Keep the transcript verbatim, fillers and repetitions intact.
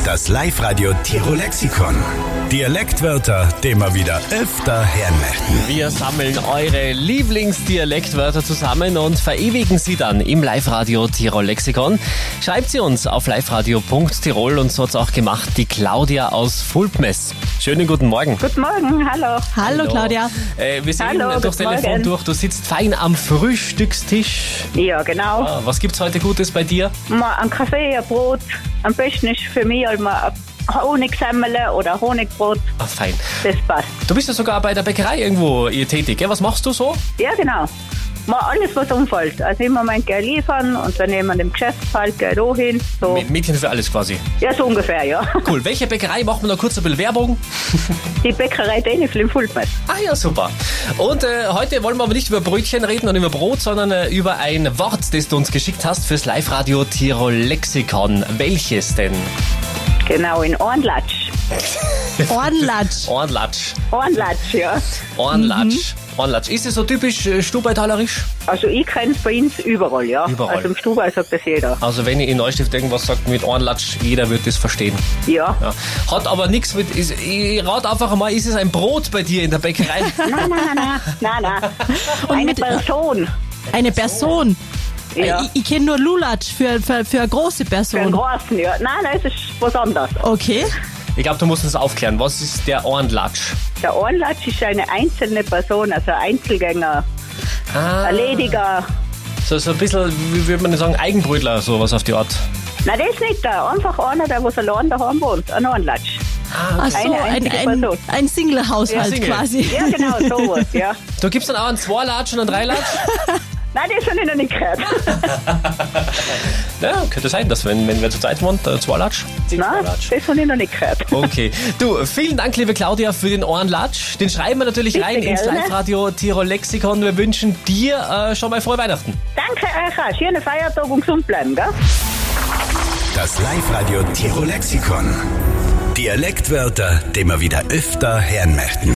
Das Live-Radio Tirol-Lexikon. Dialektwörter, die wir wieder öfter hören möchten. Wir sammeln eure Lieblingsdialektwörter zusammen und verewigen sie dann im Live-Radio Tirol-Lexikon. Schreibt sie uns auf liveradio punkt tirol und so hat es auch gemacht die Claudia aus Fulpmes. Schönen guten Morgen. Guten Morgen, hallo. Hallo, Claudia. Äh, wir sehen Hallo, durchs guten Telefon Morgen. durch, du sitzt fein am Frühstückstisch. Ja, genau. Ah, was gibt's heute Gutes bei dir? Mal ein Kaffee, ein Brot. Am besten ist für mich halt mal ein Honigsemmel oder Honigbrot. Ah, fein. Das passt. Du bist ja sogar bei der Bäckerei irgendwo hier tätig, gell? Was machst du so? Ja, genau. Mal alles, was umfällt. Also immer mein Geld liefern und dann nehmen wir dem Geschäftsfall Geld auch hin. So. Mit Mädchen für alles quasi. Ja, so ungefähr, ja. Cool. Welche Bäckerei? Machen wir noch kurz ein bisschen Werbung. Die Bäckerei Denifl im Fulpmes. Ah ja, super. Und äh, heute wollen wir aber nicht über Brötchen reden und über Brot, sondern äh, über ein Wort, das du uns geschickt hast fürs Live-Radio Tirol-Lexikon. Welches denn? Genau, in Ohrenlatsch. Ohrenlatsch. Ohrenlatsch. Ohrenlatsch, ja. Ohrenlatsch. Mhm. Ohrenlatsch. Ist es so typisch äh, stubaitalerisch? Also ich kenne es bei uns überall, ja. Überall. Also im Stubaital sagt das jeder. Also wenn ihr in Neustift irgendwas sagt mit Ohrenlatsch, jeder wird das verstehen. Ja. Ja. Hat aber nichts mit... Ist, ich rate einfach mal, ist es ein Brot bei dir in der Bäckerei? Nein, nein, nein, nein, nein. Und Eine mit- Person. Eine Person. Ja. Ich, ich kenne nur Lulatsch für, für, für eine große Für einen Person. großen, ja. Nein, nein, es ist was anderes. Okay. Ich glaube, du musst uns aufklären. Was ist der Ohrenlatsch? Der Ohrenlatsch ist eine einzelne Person, also ein Einzelgänger, Ah, Erlediger. so, so ein bisschen, wie würde man sagen, Eigenbrötler, sowas auf die Art. Nein, das ist nicht der. Einfach einer, der was allein daheim wohnt. Ein Ohrenlatsch. Ah, Ach so, Eine ein, einzige ein, Person. ein Single-Haushalt Ja, Single. quasi. Ja, genau, sowas, ja. Du gibst dann auch einen Zwei-Latsch und einen Drei-Latsch? Nein, das habe ich noch nicht gehört. Ja, könnte sein, dass wenn, wenn wir zu zweit wohnt, der Zwei-Latsch. Nein, das habe ich noch nicht gehört. Okay. Du, vielen Dank, liebe Claudia, für den Ohrenlatsch. Den schreiben wir natürlich Bitte rein ins gerne. Live-Radio Tirol-Lexikon. Wir wünschen dir äh, schon mal frohe Weihnachten. Danke euch auch. Schönen Feiertag und gesund bleiben, gell? Das Live-Radio Tirol-Lexikon. Dialektwörter, die wir wieder öfter hören möchten.